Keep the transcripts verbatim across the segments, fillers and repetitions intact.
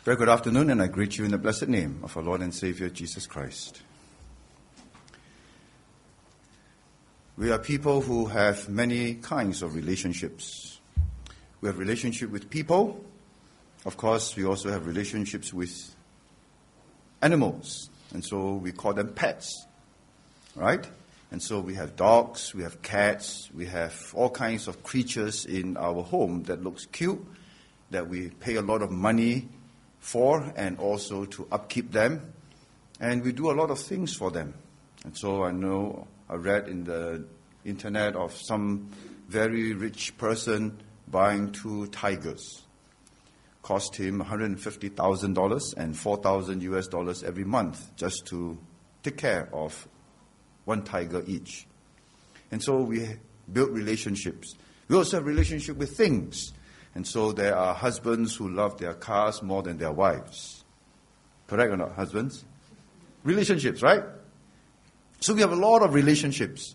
Very good afternoon, and I greet you in the blessed name of our Lord and Savior, Jesus Christ. We are people who have many kinds of relationships. We have relationship with people. Of course, we also have relationships with animals, and so we call them pets, right? And so we have dogs, we have cats, we have all kinds of creatures in our home that looks cute, that we pay a lot of money for, and also to upkeep them, and we do a lot of things for them. And so I know I read in the internet of some very rich person buying two tigers. Cost him one hundred fifty thousand dollars and four thousand U S dollars every month just to take care of one tiger each. And so we build relationships. We also have relationship with things. And so there are husbands who love their cars more than their wives. Correct or not, husbands? Relationships, right? So we have a lot of relationships.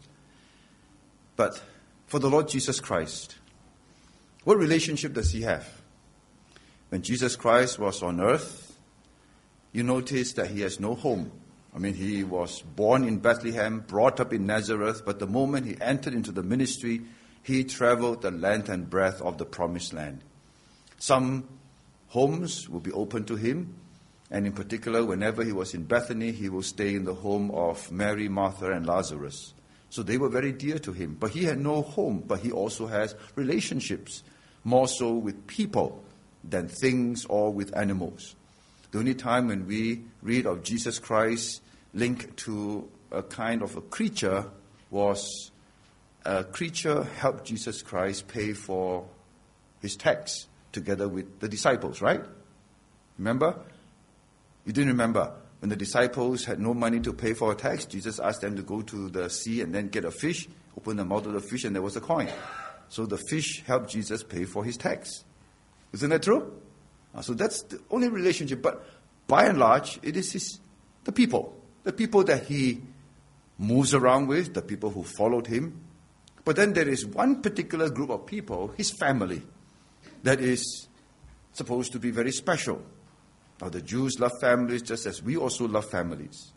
But for the Lord Jesus Christ, what relationship does he have? When Jesus Christ was on earth, you notice that he has no home. I mean, he was born in Bethlehem, brought up in Nazareth, but the moment he entered into the ministry, he traveled the length and breadth of the promised land. Some homes will be open to him, and in particular, whenever he was in Bethany, he will stay in the home of Mary, Martha, and Lazarus. So they were very dear to him. But he had no home, but he also has relationships, more so with people than things or with animals. The only time when we read of Jesus Christ linked to a kind of a creature was a creature helped Jesus Christ pay for his tax together with the disciples, right? Remember? You didn't remember. When the disciples had no money to pay for a tax, Jesus asked them to go to the sea and then get a fish, open the mouth of the fish, and there was a coin. So the fish helped Jesus pay for his tax. Isn't that true? So that's the only relationship. But by and large, it is his, the people. The people that he moves around with, the people who followed him. But then there is one particular group of people, his family, that is supposed to be very special. Now, the Jews love families just as we also love families.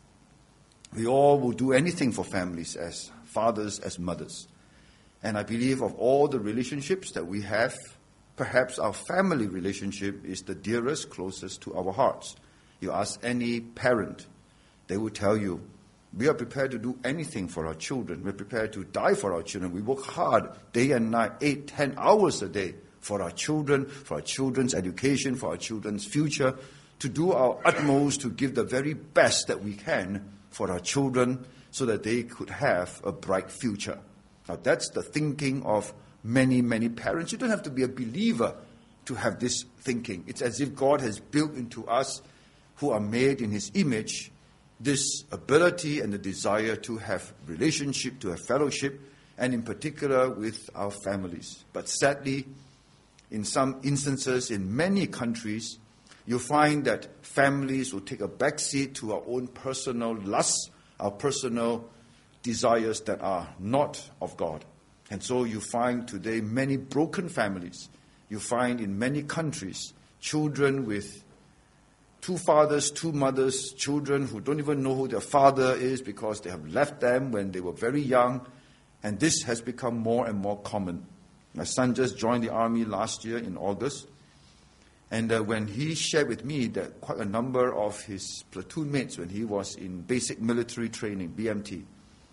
We all will do anything for families as fathers, as mothers. And I believe of all the relationships that we have, perhaps our family relationship is the dearest, closest to our hearts. You ask any parent, they will tell you, we are prepared to do anything for our children. We're prepared to die for our children. We work hard day and night, eight, ten hours a day for our children, for our children's education, for our children's future, to do our utmost to give the very best that we can for our children so that they could have a bright future. Now, that's the thinking of many, many parents. You don't have to be a believer to have this thinking. It's as if God has built into us, who are made in his image, this ability and the desire to have relationship, to have fellowship, and in particular with our families. But sadly, in some instances, in many countries, you find that families will take a backseat to our own personal lusts, our personal desires that are not of God. And so you find today many broken families. You find in many countries children with two fathers, two mothers, children who don't even know who their father is because they have left them when they were very young. And this has become more and more common. My son just joined the army last year in August. And uh, when he shared with me that quite a number of his platoon mates, when he was in basic military training, B M T,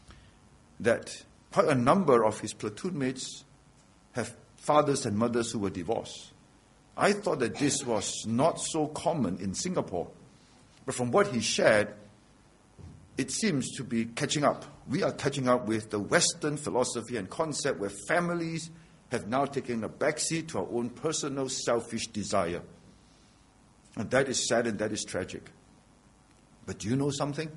that quite a number of his platoon mates have fathers and mothers who were divorced. I thought that this was not so common in Singapore. But from what he shared, it seems to be catching up. We are catching up with the Western philosophy and concept where families have now taken a backseat to our own personal selfish desire. And that is sad and that is tragic. But do you know something?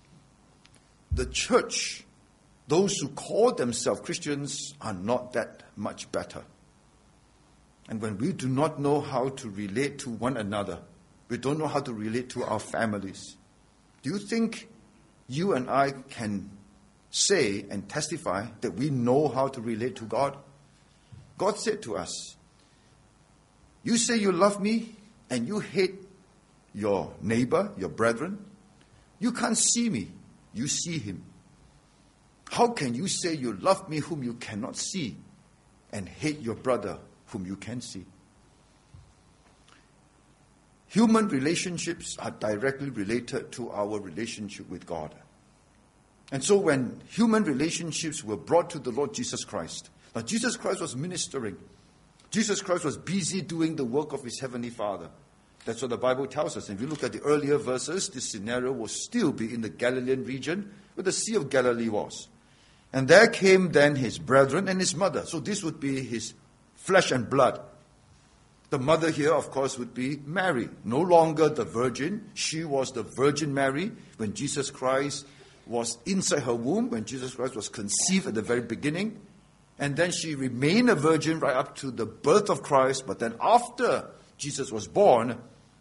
The church, those who call themselves Christians, are not that much better. And when we do not know how to relate to one another, we don't know how to relate to our families, do you think you and I can say and testify that we know how to relate to God? God said to us, you say you love me, and you hate your neighbor, your brethren, you can't see me, you see him. How can you say you love me whom you cannot see and hate your brother whom you can see? Human relationships are directly related to our relationship with God. And so when human relationships were brought to the Lord Jesus Christ, now Jesus Christ was ministering. Jesus Christ was busy doing the work of his heavenly Father. That's what the Bible tells us. If you look at the earlier verses, this scenario will still be in the Galilean region where the Sea of Galilee was. And there came then his brethren and his mother. So this would be his flesh and blood. The mother here, of course, would be Mary. No longer the virgin. She was the Virgin Mary when Jesus Christ was inside her womb, when Jesus Christ was conceived at the very beginning. And then she remained a virgin right up to the birth of Christ. But then after Jesus was born,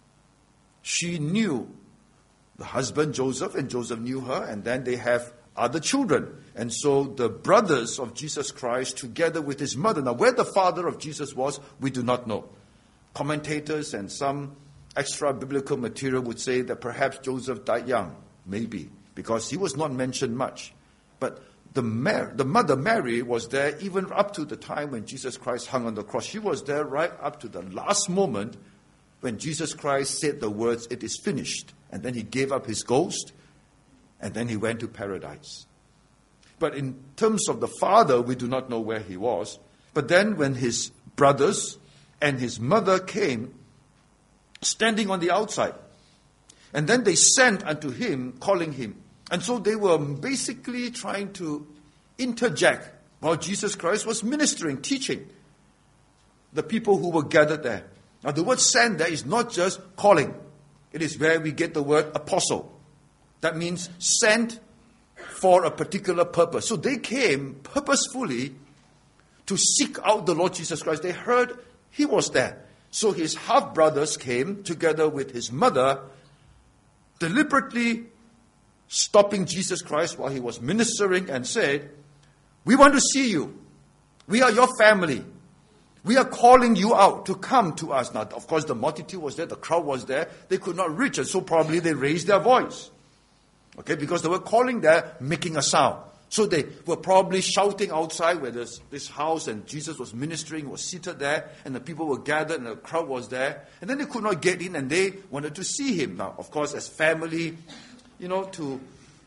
she knew the husband Joseph, and Joseph knew her, and then they have other children. And so the brothers of Jesus Christ together with his mother. Now where the father of Jesus was, we do not know. Commentators and some extra biblical material would say that perhaps Joseph died young. Maybe, because he was not mentioned much. But the, Mary, the mother Mary was there even up to the time when Jesus Christ hung on the cross. She was there right up to the last moment when Jesus Christ said the words, "It is finished." And then he gave up his ghost, and then he went to paradise. But in terms of the father, we do not know where he was. But then when his brothers and his mother came, standing on the outside, and then they sent unto him, calling him. And so they were basically trying to interject while Jesus Christ was ministering, teaching the people who were gathered there. Now the word send there is not just calling. It is where we get the word apostle. That means sent for a particular purpose. So they came purposefully to seek out the Lord Jesus Christ. They heard he was there. So his half-brothers came together with his mother, deliberately stopping Jesus Christ while he was ministering and said, "We want to see you. We are your family. We are calling you out to come to us." Now, of course, the multitude was there. The crowd was there. They could not reach it. So probably they raised their voice. Okay, because they were calling there, making a sound. So they were probably shouting outside where there's this house, and Jesus was ministering, was seated there, and the people were gathered, and the crowd was there. And then they could not get in, and they wanted to see him. Now, of course, as family, you know, to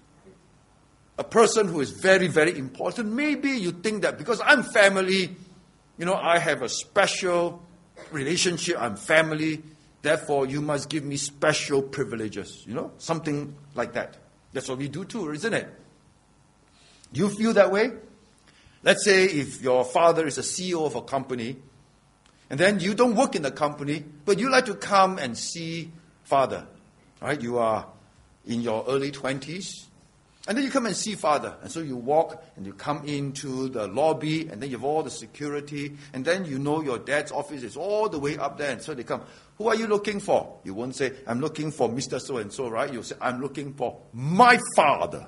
a person who is very, very important, maybe you think that because I'm family, you know, I have a special relationship, I'm family, therefore you must give me special privileges, you know, something like that. That's what we do too, isn't it? Do you feel that way? Let's say if your father is a C E O of a company, and then you don't work in the company, but you like to come and see father, right? You are in your early twenties, and then you come and see father. And so you walk and you come into the lobby, and then you have all the security, and then you know your dad's office is all the way up there, and so they come. Who are you looking for? You won't say, "I'm looking for Mister So-and-so," right? You'll say, "I'm looking for my father."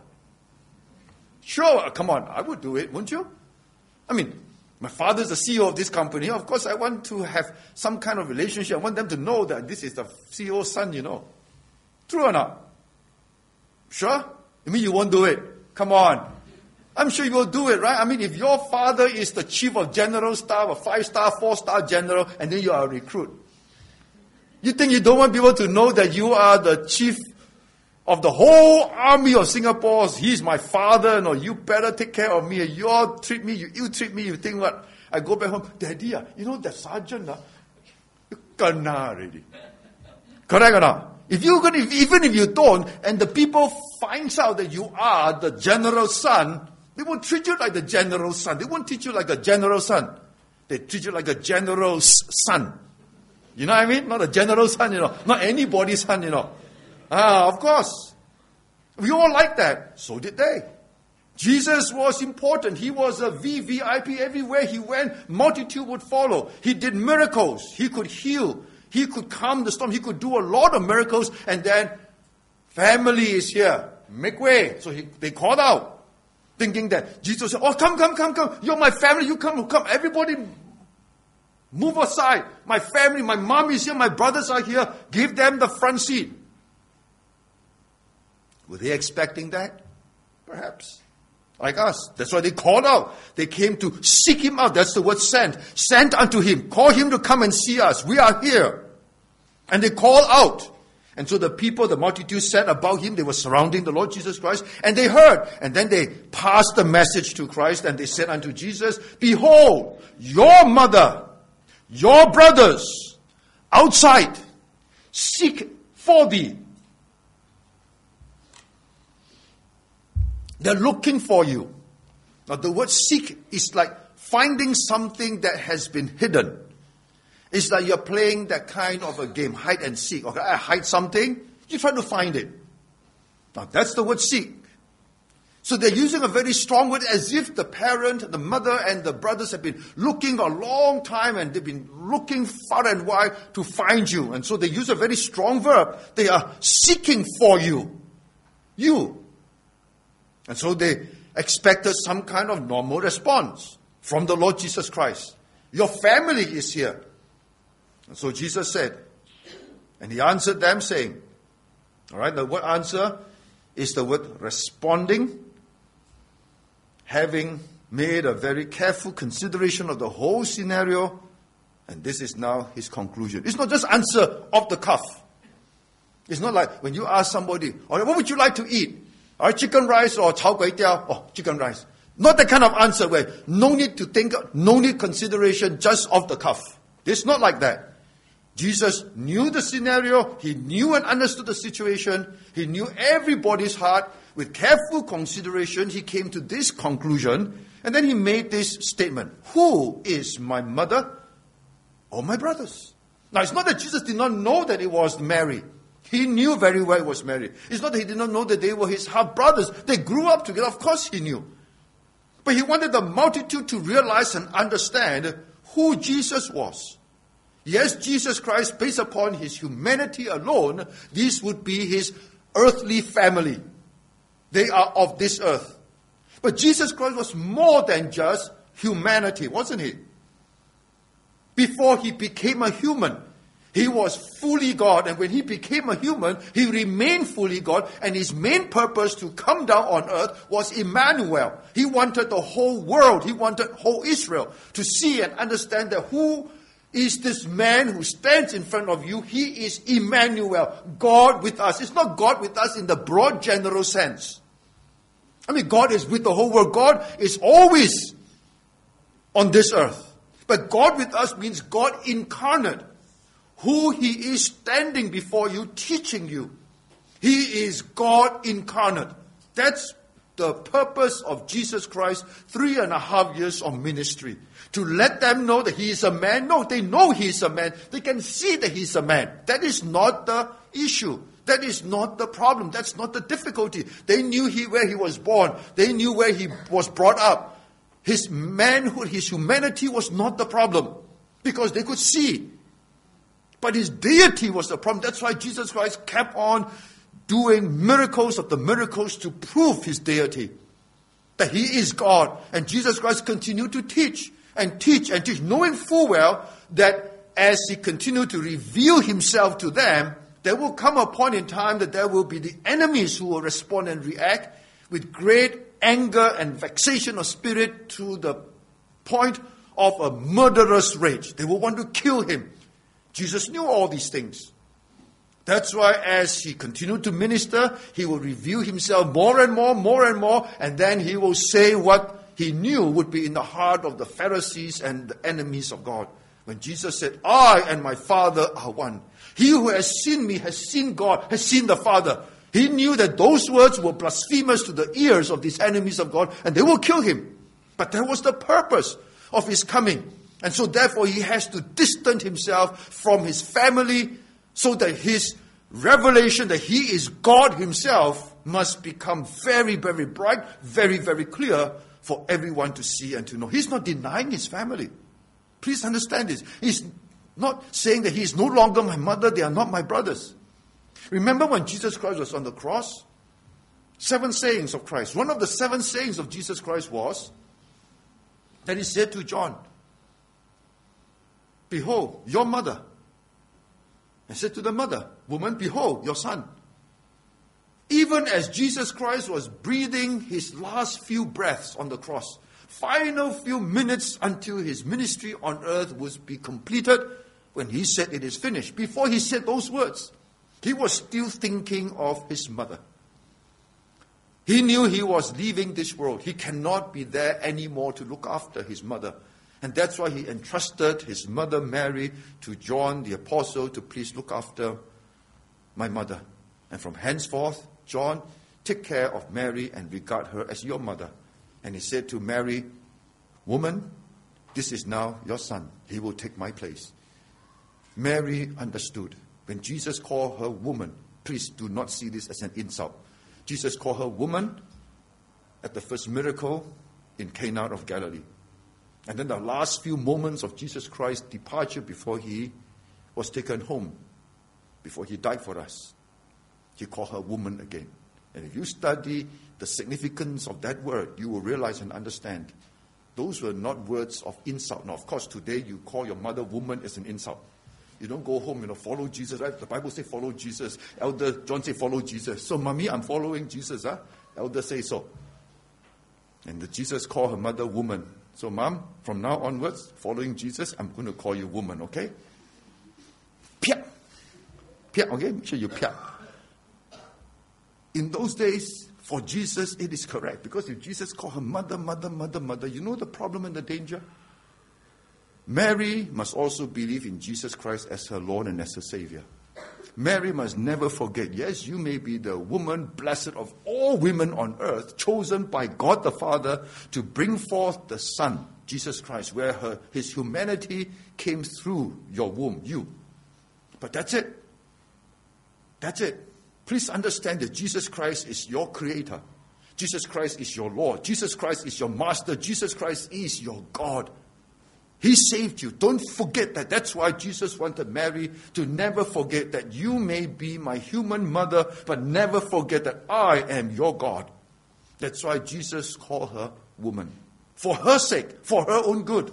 Sure, come on, I would do it, wouldn't you? I mean, my father's the C E O of this company. Of course, I want to have some kind of relationship. I want them to know that this is the C E O's son, you know. True or not? Sure? I mean, you won't do it. Come on. I'm sure you will do it, right? I mean, if your father is the chief of general staff, a five-star, four-star general, and then you are a recruit, you think you don't want people to know that you are the chief of the whole army of Singapore? He's my father, no, you better take care of me. You all treat me, you ill-treat me, you think what? I go back home, "Daddy, uh, you know that sergeant, uh, you kena already." Correct or not? If you're going to, even if you don't, and the people finds out that you are the general's son, they won't treat you like the general's son. They won't treat you like a general's son. They treat you like a general's son. You know what I mean? Not a general's son, you know. Not anybody's son, you know. Ah, of course. We all like that. So did they. Jesus was important. He was a V V I P. Everywhere he went, multitude would follow. He did miracles. He could heal. He could calm the storm. He could do a lot of miracles. And then, family is here. Make way. So he, they called out, thinking that Jesus said, "Oh, come, come, come, come. You're my family. You come, come." Everybody Move aside. My family, my mom is here, my brothers are here. Give them the front seat. Were they expecting that? Perhaps. Like us. That's why they called out. They came to seek him out. That's the word sent. Sent unto him. Call him to come and see us. We are here. And they called out. And so the people, the multitude said about him, they were surrounding the Lord Jesus Christ, and they heard. And then they passed the message to Christ, and they said unto Jesus, behold, your mother, your brothers, outside, seek for thee. They're looking for you. Now the word seek is like finding something that has been hidden. It's like you're playing that kind of a game, hide and seek. Okay, I hide something, you try to find it. Now that's the word seek. So they're using a very strong word as if the parent, the mother and the brothers have been looking a long time and they've been looking far and wide to find you. And so they use a very strong verb. They are seeking for you. You. And so they expected some kind of normal response from the Lord Jesus Christ. Your family is here. And so Jesus said, and he answered them saying, all right, the word answer is the word responding, having made a very careful consideration of the whole scenario, and this is now his conclusion. It's not just answer off the cuff. It's not like when you ask somebody, all right, what would you like to eat? All right, chicken rice or chao kway teow? Oh, chicken rice. Not the kind of answer where no need to think, no need consideration, just off the cuff. It's not like that. Jesus knew the scenario. He knew and understood the situation. He knew everybody's heart. With careful consideration, he came to this conclusion. And then he made this statement. Who is my mother or my brothers? Now, it's not that Jesus did not know that it was Mary. He knew very well it was Mary. It's not that he did not know that they were his half-brothers. They grew up together. Of course he knew. But he wanted the multitude to realize and understand who Jesus was. Yes, Jesus Christ, based upon his humanity alone, this would be his earthly family. They are of this earth. But Jesus Christ was more than just humanity, wasn't he? Before he became a human, he was fully God. And when he became a human, he remained fully God. And his main purpose to come down on earth was Emmanuel. He wanted the whole world, he wanted whole Israel to see and understand that who is this man who stands in front of you. He is Emmanuel, God with us. It's not God with us in the broad general sense. I mean, God is with the whole world. God is always on this earth. But God with us means God incarnate. Who he is standing before you, teaching you. He is God incarnate. That's the purpose of Jesus Christ, three and a half years of ministry. To let them know that he is a man. No, they know he is a man. They can see that he is a man. That is not the issue. That is not the problem. That's not the difficulty. They knew he where he was born. They knew where he was brought up. His manhood, his humanity was not the problem. Because they could see. But his deity was the problem. That's why Jesus Christ kept on doing miracles of the miracles to prove his deity. That he is God. And Jesus Christ continued to teach and teach and teach, knowing full well that as he continued to reveal himself to them, there will come a point in time that there will be the enemies who will respond and react with great anger and vexation of spirit to the point of a murderous rage. They will want to kill him. Jesus knew all these things. That's why as he continued to minister, he will reveal himself more and more, more and more, and then he will say what he knew would be in the heart of the Pharisees and the enemies of God. When Jesus said, I and my Father are one. He who has seen me has seen God, has seen the Father. He knew that those words were blasphemous to the ears of these enemies of God, and they will kill him. But that was the purpose of his coming. And so therefore he has to distance himself from his family so that his revelation that he is God himself must become very, very bright, very, very clear for everyone to see and to know. He's not denying his family. Please understand this. He's not saying that he is no longer my mother, they are not my brothers. Remember when Jesus Christ was on the cross? Seven sayings of Christ. One of the seven sayings of Jesus Christ was that he said to John, behold, your mother. And said to the mother, woman, behold, your son. Even as Jesus Christ was breathing his last few breaths on the cross, final few minutes until his ministry on earth would be completed, when he said it is finished, before he said those words, he was still thinking of his mother. He knew he was leaving this world. He cannot be there anymore to look after his mother. And that's why he entrusted his mother Mary to John the Apostle to please look after my mother. And from henceforth, John, take care of Mary and regard her as your mother. And he said to Mary, woman, this is now your son. He will take my place. Mary understood. When Jesus called her woman, please do not see this as an insult. Jesus called her woman at the first miracle in Cana of Galilee. And then the last few moments of Jesus Christ's departure before he was taken home, before he died for us, he called her woman again. And if you study the significance of that word, you will realize and understand those were not words of insult. Now, of course, today you call your mother woman as an insult. You don't go home, you know, follow Jesus, right? The Bible says follow Jesus. Elder John say follow Jesus. So, mommy, I'm following Jesus, huh? Elder say so. And the Jesus called her mother woman. So, mom, from now onwards, following Jesus, I'm going to call you woman, okay? Pia. Pia, okay? Make sure you pia. In those days, for Jesus, it is correct. Because if Jesus called her mother, mother, mother, mother, you know the problem and the danger? Mary must also believe in Jesus Christ as her Lord and as her Savior. Mary must never forget, yes, you may be the woman blessed of all women on earth, chosen by God the Father to bring forth the Son, Jesus Christ, where her, his humanity came through your womb, you. But that's it. That's it. Please understand that Jesus Christ is your creator. Jesus Christ is your Lord. Jesus Christ is your master. Jesus Christ is your God. He saved you. Don't forget that. That's why Jesus wanted Mary to never forget that you may be my human mother, but never forget that I am your God. That's why Jesus called her woman. For her sake, for her own good.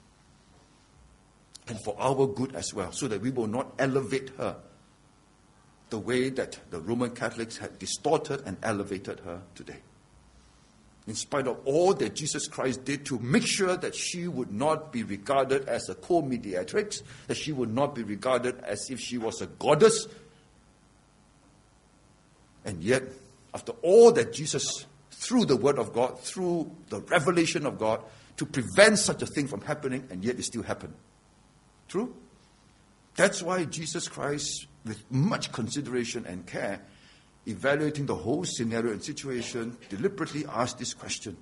And for our good as well, so that we will not elevate her the way that the Roman Catholics had distorted and elevated her today. In spite of all that Jesus Christ did to make sure that she would not be regarded as a co-mediatrix, that she would not be regarded as if she was a goddess. And yet, after all that Jesus, through the Word of God, through the revelation of God, to prevent such a thing from happening, and yet it still happened. True? That's why Jesus Christ, with much consideration and care, evaluating the whole scenario and situation, deliberately asked this question.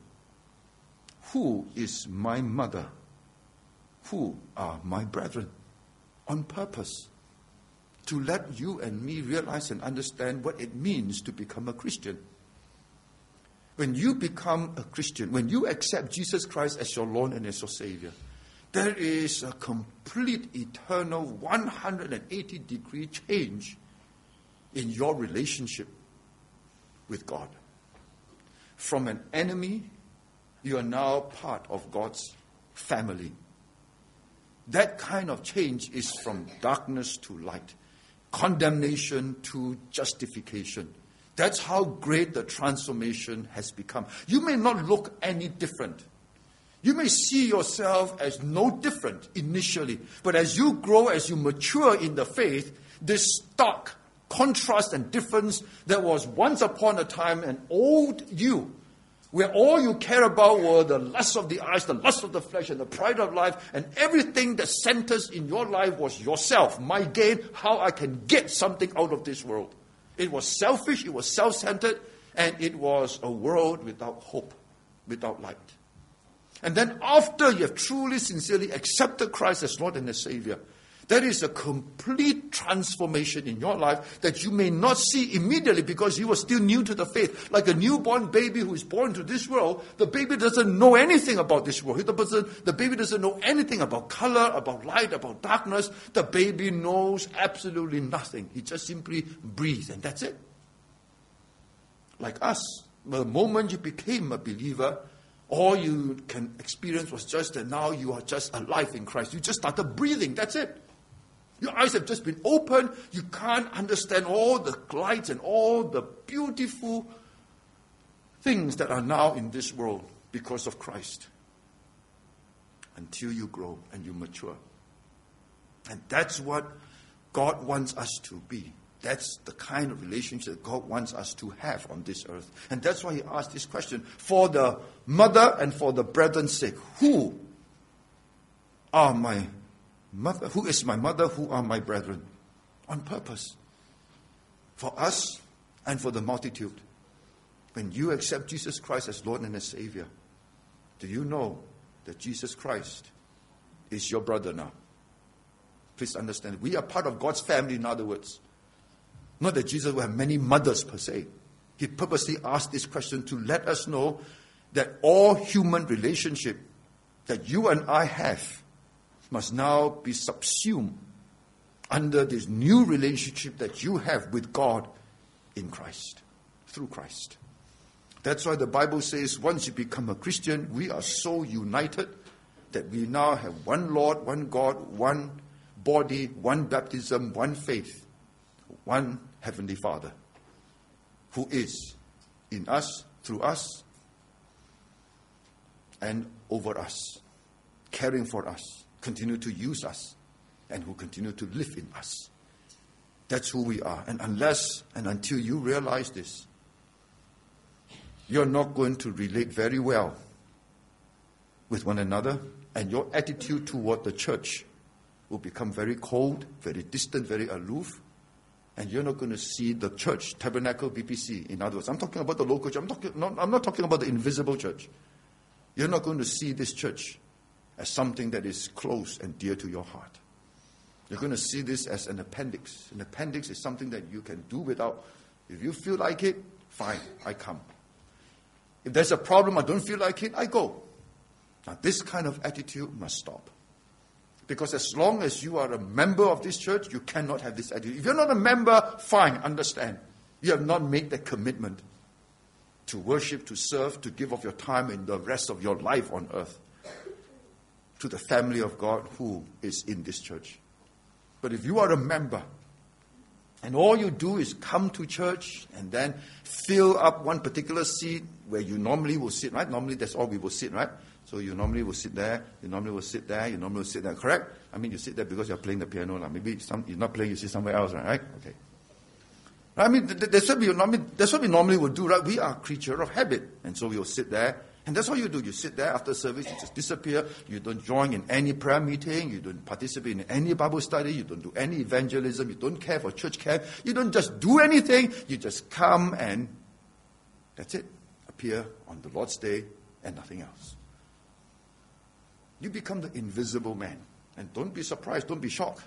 Who is my mother? Who are my brethren? On purpose. To let you and me realize and understand what it means to become a Christian. When you become a Christian, when you accept Jesus Christ as your Lord and as your Savior, there is a complete, eternal, one hundred eighty degree change in your relationship with God. From an enemy, you are now part of God's family. That kind of change is from darkness to light, condemnation to justification. That's how great the transformation has become. You may not look any different. You may see yourself as no different initially, but as you grow, as you mature in the faith, this stark contrast and difference that was once upon a time an old you, where all you care about were the lust of the eyes, the lust of the flesh, and the pride of life, and everything that centers in your life was yourself, my gain, how I can get something out of this world. It was selfish, it was self-centered, and it was a world without hope, without light. And then after you have truly, sincerely accepted Christ as Lord and as Savior, there is a complete transformation in your life that you may not see immediately because you are still new to the faith. Like a newborn baby who is born to this world, the baby doesn't know anything about this world. The, person, the baby doesn't know anything about color, about light, about darkness. The baby knows absolutely nothing. He just simply breathes, and that's it. Like us, the moment you became a believer, All you can experience was just that now you are just alive in Christ. You just started breathing. That's it. Your eyes have just been opened. You can't understand all the lights and all the beautiful things that are now in this world because of Christ. Until you grow and you mature. And that's what God wants us to be. That's the kind of relationship that God wants us to have on this earth. And that's why he asked this question. For the mother and for the brethren's sake, who are my mother? Who is my mother? Who are my brethren? On purpose. For us and for the multitude. When you accept Jesus Christ as Lord and as Savior, do you know that Jesus Christ is your brother now? Please understand. We are part of God's family, in other words. Not that Jesus will have many mothers per se. He purposely asked this question to let us know that all human relationship that you and I have must now be subsumed under this new relationship that you have with God in Christ, through Christ. That's why the Bible says once you become a Christian, we are so united that we now have one Lord, one God, one body, one baptism, one faith, one Heavenly Father, who is in us, through us, and over us, caring for us, continue to use us, and who continue to live in us. That's who we are. And unless and until you realize this, you're not going to relate very well with one another, and your attitude toward the church will become very cold, very distant, very aloof, and you're not going to see the church, Tabernacle, B P C, in other words. I'm talking about the local church. I'm, talking, not, I'm not talking about the invisible church. You're not going to see this church as something that is close and dear to your heart. You're going to see this as an appendix. An appendix is something that you can do without. If you feel like it, fine, I come. If there's a problem, I don't feel like it, I go. Now, this kind of attitude must stop. Because as long as you are a member of this church, you cannot have this attitude. If you're not a member, fine, understand. You have not made that commitment to worship, to serve, to give of your time and the rest of your life on earth to the family of God who is in this church. But if you are a member, and all you do is come to church and then fill up one particular seat where you normally will sit, right? Normally that's all we will sit, right? So you normally will sit there, you normally will sit there, you normally will sit there, correct? I mean, you sit there because you're playing the piano. Like. Maybe some, you're not playing, you sit somewhere else, right? Okay. I mean, that's what, we normally, that's what we normally will do, right? We are a creature of habit. And so we will sit there. And that's what you do. You sit there after service, you just disappear. You don't join in any prayer meeting. You don't participate in any Bible study. You don't do any evangelism. You don't care for church camp. You don't just do anything. You just come and that's it. Appear on the Lord's Day and nothing else. You become the invisible man. And don't be surprised. Don't be shocked.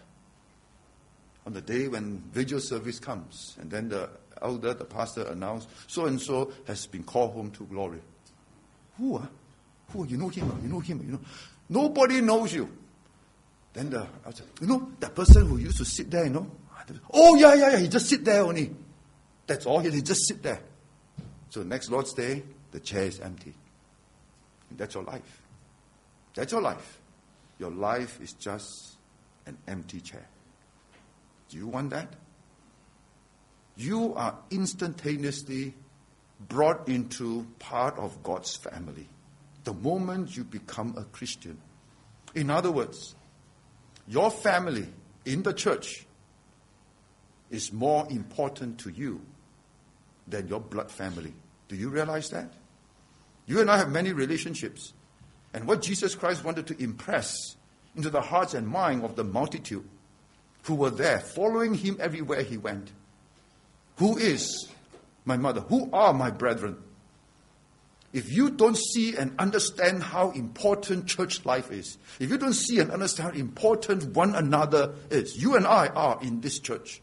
On the day when vigil service comes, and then the elder, the pastor announced, so-and-so has been called home to glory. Who? Uh? Who? You know him? You know him? You know? Nobody knows you. Then the, I said, you know, that person who used to sit there, you know? Oh, yeah, yeah, yeah, he just sit there only. That's all, he just sit there. So next Lord's Day, the chair is empty. And that's your life. That's your life. Your life is just an empty chair. Do you want that? You are instantaneously brought into part of God's family the moment you become a Christian. In other words, your family in the church is more important to you than your blood family. Do you realize that? You and I have many relationships. And what Jesus Christ wanted to impress into the hearts and mind of the multitude who were there, following him everywhere he went. Who is my mother? Who are my brethren? If you don't see and understand how important church life is, if you don't see and understand how important one another is, you and I are in this church.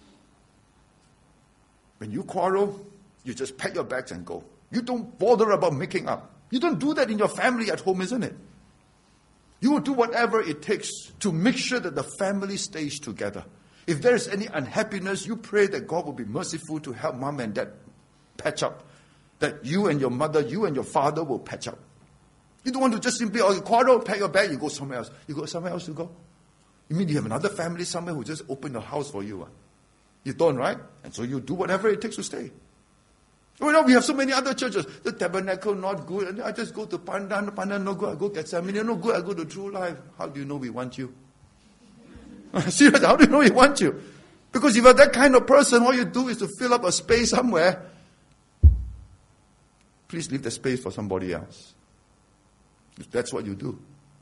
When you quarrel, you just pack your bags and go. You don't bother about making up. You don't do that in your family at home, isn't it? You will do whatever it takes to make sure that the family stays together. If there is any unhappiness, you pray that God will be merciful to help mom and dad patch up. That you and your mother, you and your father will patch up. You don't want to just simply, oh, you quarrel, pack your bag, you go somewhere else. You go somewhere else to go? You mean you have another family somewhere who just opened the house for you? Huh? You don't, right? And so you do whatever it takes to stay. You know, we have so many other churches. The Tabernacle, not good. And I just go to Pandan, Pandan, no good. I go Gethsemane, no good. I go to True Life. How do you know we want you? Seriously, how do you know we want you? Because if you're that kind of person, all you do is to fill up a space somewhere. Please leave the space for somebody else. If that's what you do.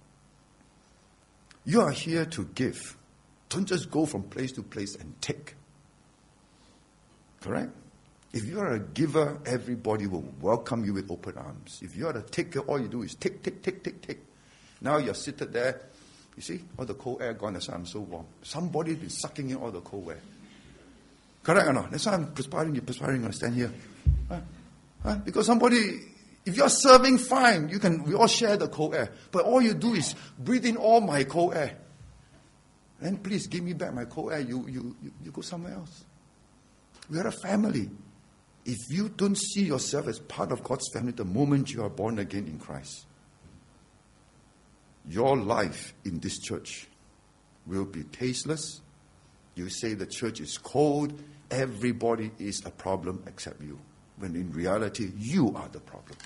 You are here to give. Don't just go from place to place and take. Correct? If you are a giver, everybody will welcome you with open arms. If you are a taker, all you do is take, take, take, take, take. Now you're seated there. You see, all the cold air gone. That's why I'm so warm. Somebody's been sucking in all the cold air. Correct or not? That's why I'm perspiring. You're perspiring. I stand here. Huh? Huh? Because somebody, if you're serving, fine. You can. We all share the cold air. But all you do is breathe in all my cold air. And please give me back my cold air. You, you, you, you go somewhere else. We are a family. If you don't see yourself as part of God's family the moment you are born again in Christ, your life in this church will be tasteless. You say the church is cold. Everybody is a problem except you. When in reality, you are the problem.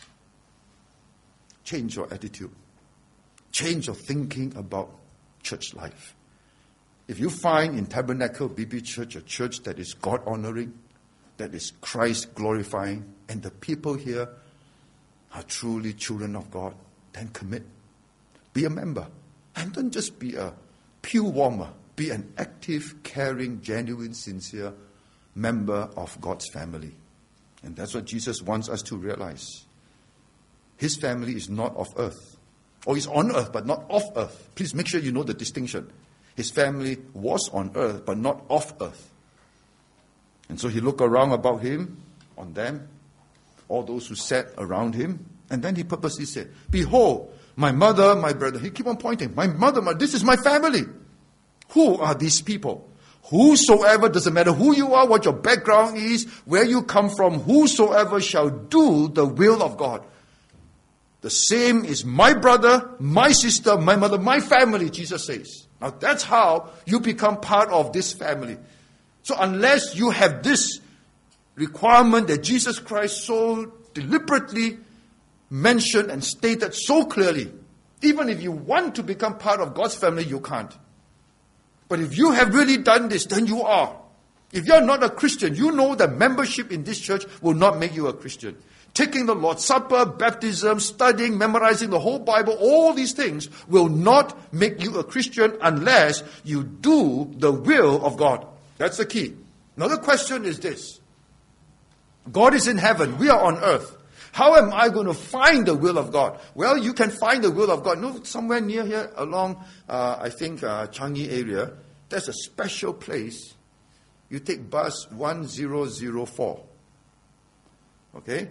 Change your attitude. Change your thinking about church life. If you find in Tabernacle B B Church a church that is God-honoring, that is Christ-glorifying, and the people here are truly children of God, then commit. Be a member. And don't just be a pew warmer. Be an active, caring, genuine, sincere member of God's family. And that's what Jesus wants us to realize. His family is not of earth. Or he's on earth, but not of earth. Please make sure you know the distinction. His family was on earth, but not of earth. And so he looked around about him, on them, all those who sat around him, and then he purposely said, behold, my mother, my brother. He keep on pointing. My mother, my, this is my family. Who are these people? Whosoever, doesn't matter who you are, what your background is, where you come from, whosoever shall do the will of God. The same is my brother, my sister, my mother, my family, Jesus says. Now that's how you become part of this family. So unless you have this requirement that Jesus Christ so deliberately mentioned and stated so clearly, even if you want to become part of God's family, you can't. But if you have really done this, then you are. If you're not a Christian, you know that membership in this church will not make you a Christian. Taking the Lord's Supper, baptism, studying, memorizing the whole Bible, all these things will not make you a Christian unless you do the will of God. That's the key. Another question is this. God is in heaven. We are on earth. How am I going to find the will of God? Well, you can find the will of God. No, somewhere near here along, uh, I think, uh, Changi area, there's a special place. You take bus one zero zero four. Okay?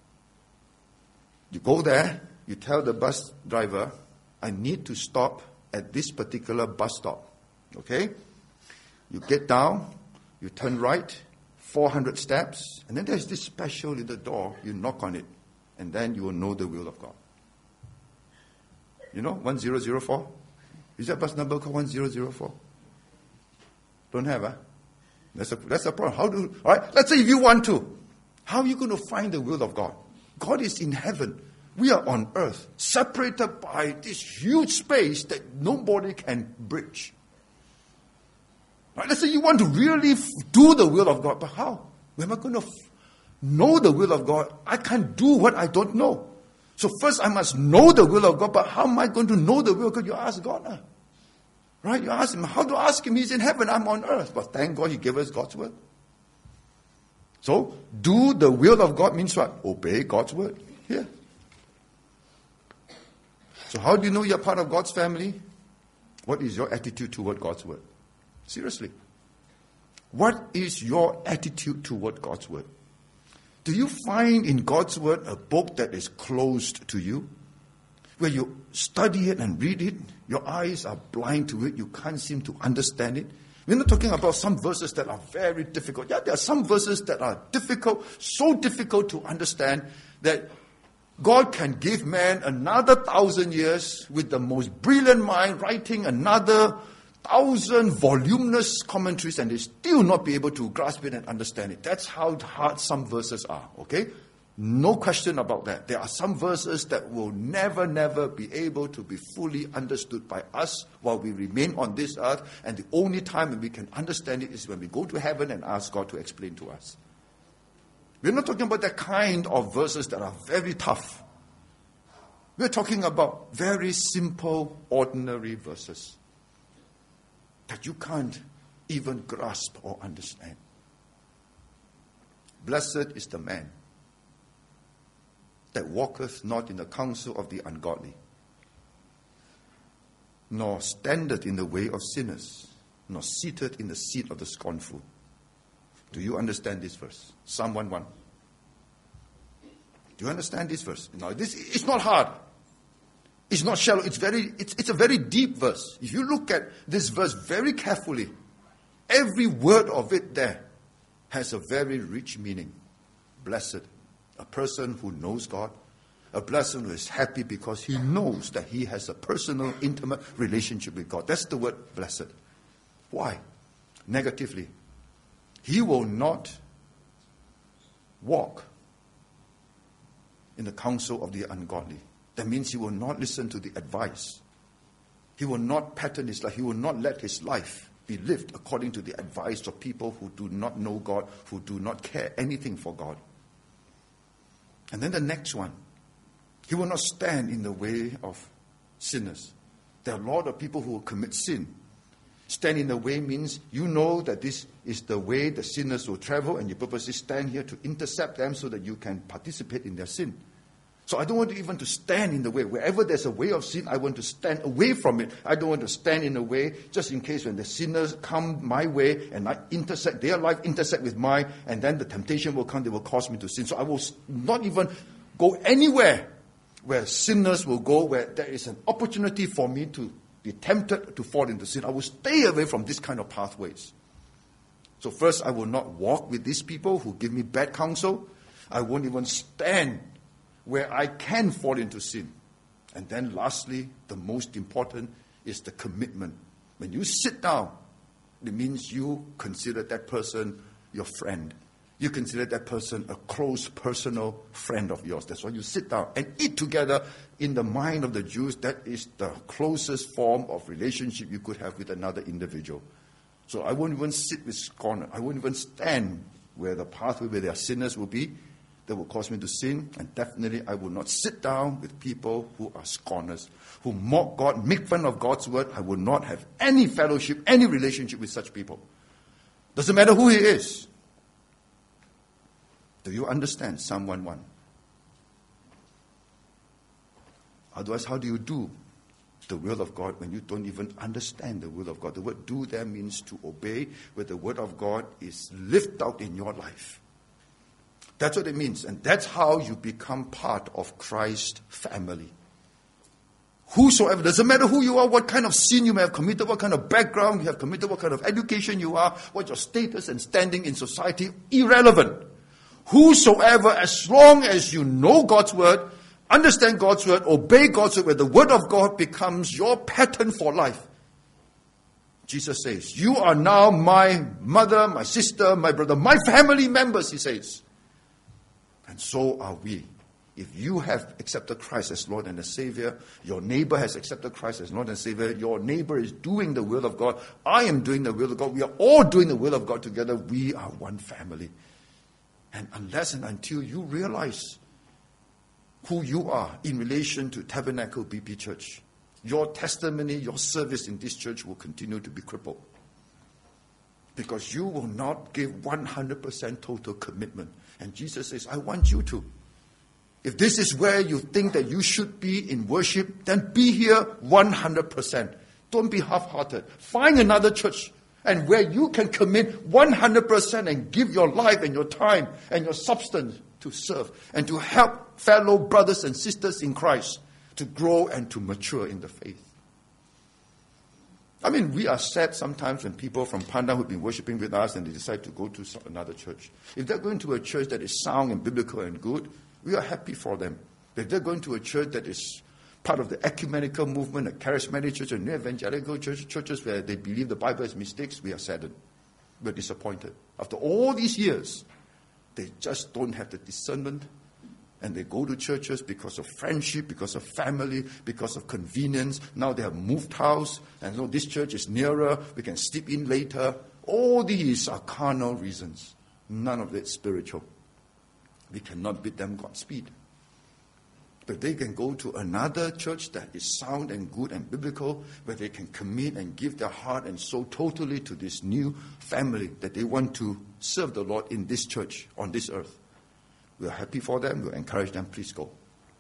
You go there, you tell the bus driver, I need to stop at this particular bus stop. Okay? You get down, you turn right, four hundred steps, and then there's this special little door. You knock on it, and then you will know the will of God. You know, one zero zero four? Is that bus number called one zero zero four? Don't have, huh? That's a, that's a problem. How do, all right, let's say if you want to. How are you going to find the will of God? God is in heaven. We are on earth, separated by this huge space that nobody can bridge. Right, let's say you want to really f- do the will of God, but how? Where am I going to f- know the will of God? I can't do what I don't know. So first I must know the will of God, but how am I going to know the will of God? You ask God now. Right? You ask him. How do I ask him? He's in heaven, I'm on earth. But thank God he gave us God's word. So, do the will of God means what? Obey God's word. Here. So how do you know you're part of God's family? What is your attitude toward God's word? Seriously. What is your attitude toward God's word? Do you find in God's word a book that is closed to you? Where you study it and read it, your eyes are blind to it, you can't seem to understand it. We're not talking about some verses that are very difficult. Yeah, there are some verses that are difficult, so difficult to understand that God can give man another thousand years with the most brilliant mind, writing another thousand voluminous commentaries, and they still not be able to grasp it and understand it. That's how hard some verses are, okay? No question about that. There are some verses that will never, never be able to be fully understood by us while we remain on this earth, and the only time when we can understand it is when we go to heaven and ask God to explain to us. We're not talking about that kind of verses that are very tough. We're talking about very simple, ordinary verses that you can't even grasp or understand. Blessed is the man that walketh not in the counsel of the ungodly, nor standeth in the way of sinners, nor seated in the seat of the scornful. Do you understand this verse? Psalm one one. Do you understand this verse? Now, this it's not hard. It's not shallow. It's very. It's, it's a very deep verse. If you look at this verse very carefully, every word of it there has a very rich meaning. Blessed, a person who knows God, a person who is happy because he knows that he has a personal, intimate relationship with God. That's the word blessed. Why? Negatively, he will not walk in the counsel of the ungodly. That means he will not listen to the advice. He will not pattern his life. He will not let his life be lived according to the advice of people who do not know God, who do not care anything for God. And then the next one, he will not stand in the way of sinners. There are a lot of people who will commit sin. Stand in the way means you know that this is the way the sinners will travel, and you purposely stand here to intercept them so that you can participate in their sin. So I don't want to even to stand in the way. Wherever there's a way of sin, I want to stand away from it. I don't want to stand in the way just in case when the sinners come my way and I intersect, their life intersect with mine, and then the temptation will come, they will cause me to sin. So I will not even go anywhere where sinners will go, where there is an opportunity for me to be tempted to fall into sin. I will stay away from this kind of pathways. So first, I will not walk with these people who give me bad counsel. I won't even stand where I can fall into sin. And then lastly, the most important is the commitment. When you sit down, it means you consider that person your friend. You consider that person a close personal friend of yours. That's why you sit down and eat together. In the mind of the Jews, that is the closest form of relationship you could have with another individual. So I won't even sit with scorners. I won't even stand where the pathway where their sinners will be. That will cause me to sin, and definitely I will not sit down with people who are scorners, who mock God, make fun of God's word. I will not have any fellowship, any relationship with such people. Doesn't matter who he is. Do you understand Psalm one one? Otherwise, how do you do the will of God when you don't even understand the will of God? The word do there means to obey, where the word of God is lived out in your life. That's what it means. And that's how you become part of Christ's family. Whosoever, doesn't matter who you are, what kind of sin you may have committed, what kind of background you have committed, what kind of education you are, what your status and standing in society, irrelevant. Whosoever, as long as you know God's word, understand God's word, obey God's word, where the word of God becomes your pattern for life. Jesus says, you are now my mother, my sister, my brother, my family members, he says. And so are we. If you have accepted Christ as Lord and as Savior, your neighbor has accepted Christ as Lord and Savior, your neighbor is doing the will of God, I am doing the will of God, we are all doing the will of God together, we are one family. And unless and until you realize who you are in relation to Tabernacle B P Church, your testimony, your service in this church will continue to be crippled. Because you will not give one hundred percent total commitment. And Jesus says, I want you to. If this is where you think that you should be in worship, then be here one hundred percent. Don't be half-hearted. Find another church and where you can commit one hundred percent and give your life and your time and your substance to serve and to help fellow brothers and sisters in Christ to grow and to mature in the faith. I mean, we are sad sometimes when people from Pandan who have been worshiping with us and they decide to go to another church. If they're going to a church that is sound and biblical and good, we are happy for them. If they're going to a church that is part of the ecumenical movement, a charismatic church, and evangelical church, churches where they believe the Bible has mistakes, we are saddened. We're disappointed. After all these years, they just don't have the discernment, and they go to churches because of friendship, because of family, because of convenience. Now they have moved house, and so this church is nearer, we can sleep in later. All these are carnal reasons. None of it spiritual. We cannot bid them Godspeed. But they can go to another church that is sound and good and biblical, where they can commit and give their heart and soul totally to this new family that they want to serve the Lord in this church on this earth. We are happy for them. We'll encourage them, please go.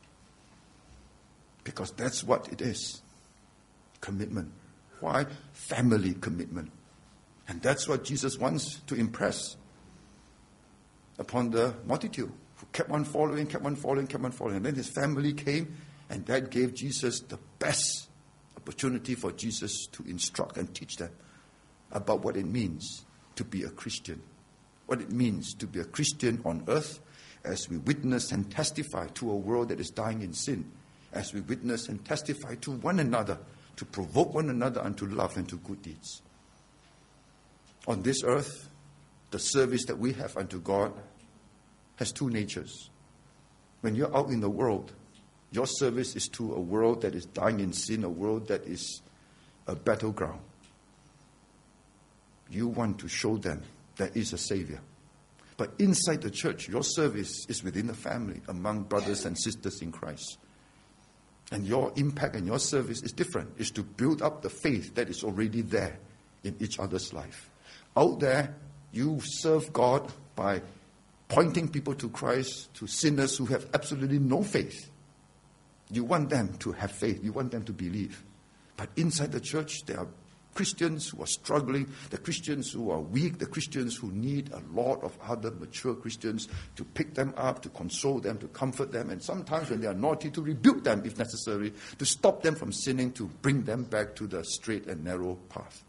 Because that's what it is. Commitment. Why? Family commitment. And that's what Jesus wants to impress upon the multitude, who kept on following, kept on following, kept on following. And then his family came, and that gave Jesus the best opportunity for Jesus to instruct and teach them about what it means to be a Christian, what it means to be a Christian on earth, as we witness and testify to a world that is dying in sin, as we witness and testify to one another, to provoke one another unto love and to good deeds. On this earth, the service that we have unto God has two natures. When you're out in the world, your service is to a world that is dying in sin, a world that is a battleground. You want to show them there is a Savior. But inside the church, your service is within the family, among brothers and sisters in Christ. And your impact and your service is different. It's to build up the faith that is already there in each other's life. Out there, you serve God by pointing people to Christ, to sinners who have absolutely no faith. You want them to have faith. You want them to believe. But inside the church, there are Christians who are struggling, the Christians who are weak, the Christians who need a lot of other mature Christians to pick them up, to console them, to comfort them, and sometimes when they are naughty, to rebuke them if necessary, to stop them from sinning, to bring them back to the straight and narrow path.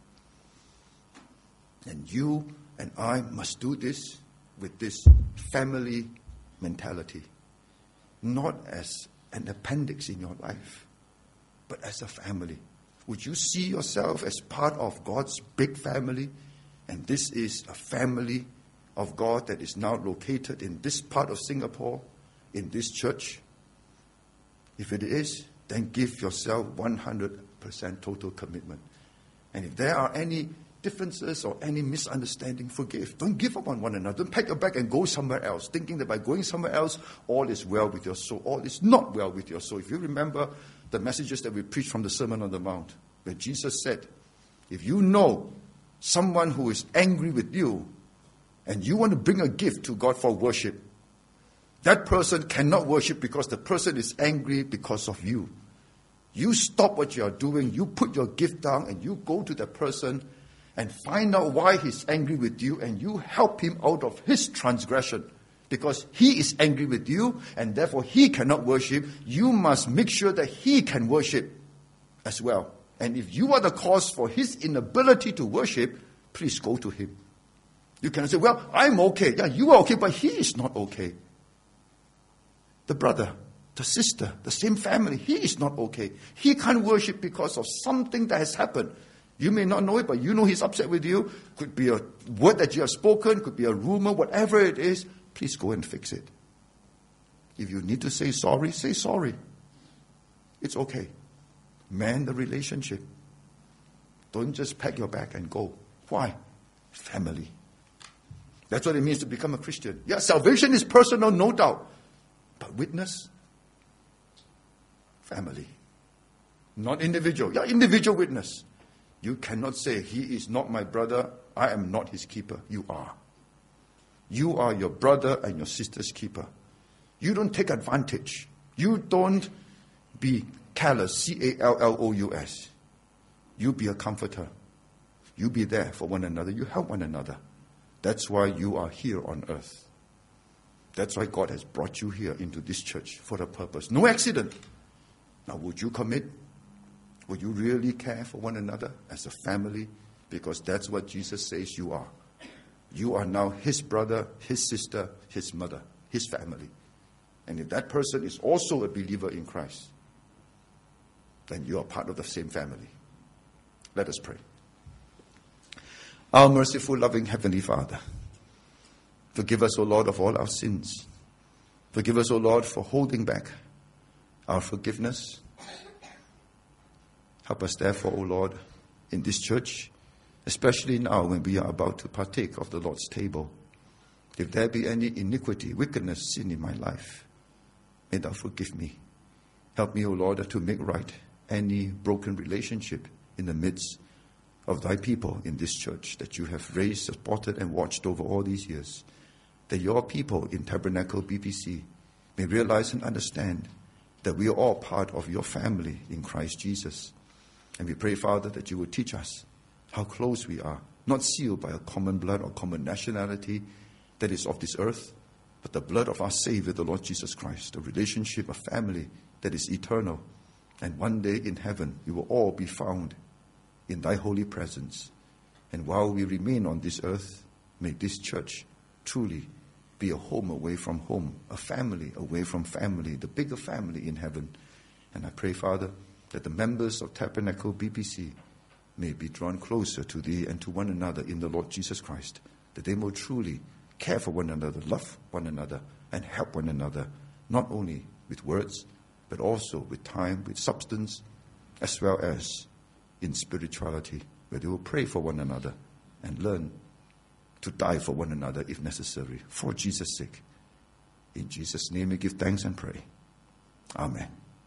And you and I must do this with this family mentality, not as an appendix in your life, but as a family. Would you see yourself as part of God's big family? And this is a family of God that is now located in this part of Singapore, in this church. If it is, then give yourself one hundred percent total commitment. And if there are any differences or any misunderstanding, forgive. Don't give up on one another. Don't pack your bag and go somewhere else, thinking that by going somewhere else, all is well with your soul. All is not well with your soul. If you remember the messages that we preached from the Sermon on the Mount, where Jesus said, if you know someone who is angry with you, and you want to bring a gift to God for worship, that person cannot worship because the person is angry because of you. You stop what you are doing, you put your gift down, and you go to that person and find out why he's angry with you, and you help him out of his transgression. Because he is angry with you, and therefore he cannot worship. You must make sure that he can worship as well. And if you are the cause for his inability to worship, please go to him. You cannot say, well, I'm okay. Yeah, you are okay, but he is not okay. The brother, the sister, the same family, he is not okay. He can't worship because of something that has happened. You may not know it, but you know he's upset with you. Could be a word that you have spoken, could be a rumor, whatever it is. Please go and fix it. If you need to say sorry, say sorry. It's okay. Mend the relationship. Don't just pack your bag and go. Why? Family. That's what it means to become a Christian. Yeah, salvation is personal, no doubt. But witness? Family. Not individual. Yeah, individual witness. You cannot say, he is not my brother, I am not his keeper. You are. You are your brother and your sister's keeper. You don't take advantage. You don't be callous, C A L L O U S. You be a comforter. You be there for one another. You help one another. That's why you are here on earth. That's why God has brought you here into this church for a purpose. No accident. Now, would you commit? Would you really care for one another as a family? Because that's what Jesus says you are. You are now his brother, his sister, his mother, his family. And if that person is also a believer in Christ, then you are part of the same family. Let us pray. Our merciful, loving Heavenly Father, forgive us, O Lord, of all our sins. Forgive us, O Lord, for holding back our forgiveness. Help us, therefore, O Lord, in this church, especially now when we are about to partake of the Lord's table. If there be any iniquity, wickedness, sin in my life, may thou forgive me. Help me, O Lord, to make right any broken relationship in the midst of thy people in this church that you have raised, supported, and watched over all these years. That your people in Tabernacle B P C may realize and understand that we are all part of your family in Christ Jesus. And we pray, Father, that you will teach us how close we are, not sealed by a common blood or common nationality that is of this earth, but the blood of our Savior, the Lord Jesus Christ, a relationship, a family that is eternal. And one day in heaven, we will all be found in thy holy presence. And while we remain on this earth, may this church truly be a home away from home, a family away from family, the bigger family in heaven. And I pray, Father, that the members of Tabernacle B P C may be drawn closer to thee and to one another in the Lord Jesus Christ, that they will truly care for one another, love one another, and help one another, not only with words, but also with time, with substance, as well as in spirituality, where they will pray for one another and learn to die for one another if necessary, for Jesus' sake. In Jesus' name we give thanks and pray. Amen.